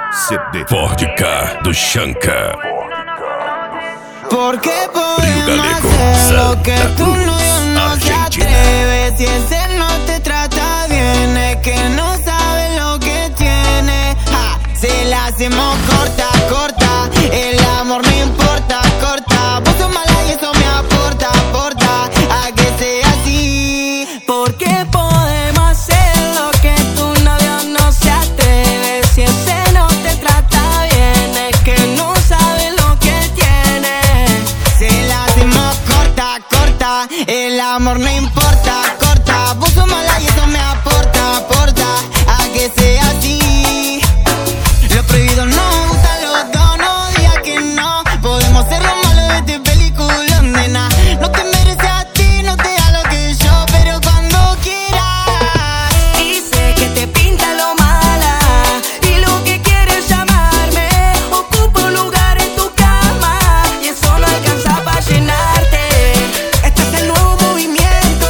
CD Ford K do Shankar. ¿Por qué Río Galego, hacer lo que Santa tu Cruz, novio no se Argentina. atreve? Si ese no te trata bien, es que no sabe lo que tiene. Se la hacemos corta, corta. El amor no importa, corta. Vos sos mala y eso me aporta, aporta a que sea así. ¿Por qué podemos hacer lo que tu novio no se atreve? Si ese no te trata bien, es que no sabe lo que tiene. Se la hacemos corta, corta. El amor no importa, corta. Vos sos mala y eso me aporta, aporta a que sea así. Lo prohibido no gusta, los dos no digas que no. Podemos ser los malos de este película, nena. No te merece a ti, no te da lo que yo, pero cuando quieras. Dice que te pinta lo mala y lo que quieres llamarme. Ocupa un lugar en tu cama y eso no alcanza para llenarte. Este es el nuevo movimiento.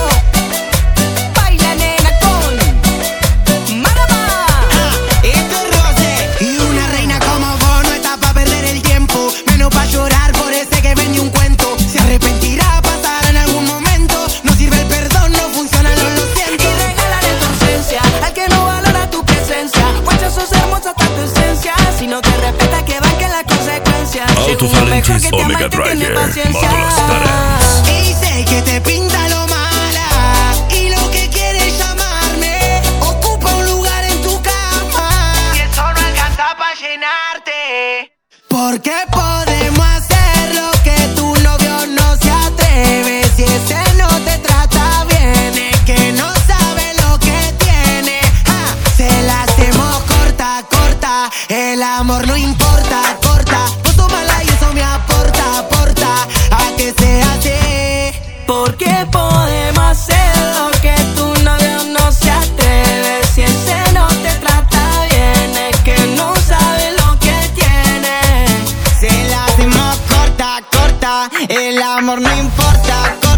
Baila, nena, con Marama. Esto es roce. Y una reina como vos no está pa' perder el tiempo, menos pa' llorar por ese que vende un cuento. Se arrepentirá, pasará en algún momento. No sirve el perdón, no funciona, lo siento. Y regálale tu ausencia al que no valora tu presencia. Guacha, sos hermosa hasta tu esencia. Si no te respeta, que banque las consecuencias. Llegó uno mejor que te ama Omega y te tiene Driver, paciencia. Módulos Taras. Dice que te pinta lo mala y lo que quieres llamarme. Ocupa un lugar en tu cama y eso no alcanza para llenarte. ¿Por qué podemos hacer lo que tu novio no se atreve? Si ese no te trata bien, es que no sabe lo que tiene. Se la hacemos corta, corta. El amor no importa, corta. Vos sos mala y eso me aporta, aporta a que se hace. ¿Por qué podemos hacer lo que tu novio no se atreve? Si ese no te trata bien, es que no sabe lo que tiene. Se la hacemos corta, corta. El amor no importa, corta.